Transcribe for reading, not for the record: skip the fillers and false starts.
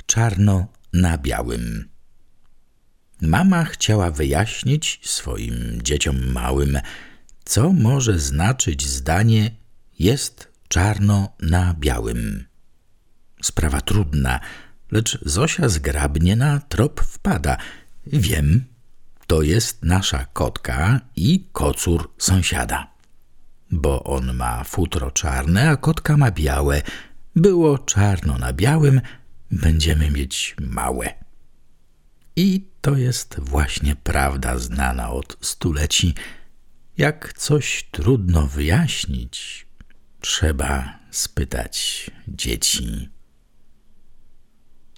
czarno na białym. Mama chciała wyjaśnić swoim dzieciom małym, co może znaczyć zdanie jest czarno na białym. Sprawa trudna, lecz Zosia zgrabnie na trop wpada. Wiem, to jest nasza kotka i kocur sąsiada. Bo on ma futro czarne, a kotka ma białe. Było czarno na białym, będziemy mieć małe. I to jest właśnie prawda znana od stuleci. Jak coś trudno wyjaśnić, trzeba spytać dzieci.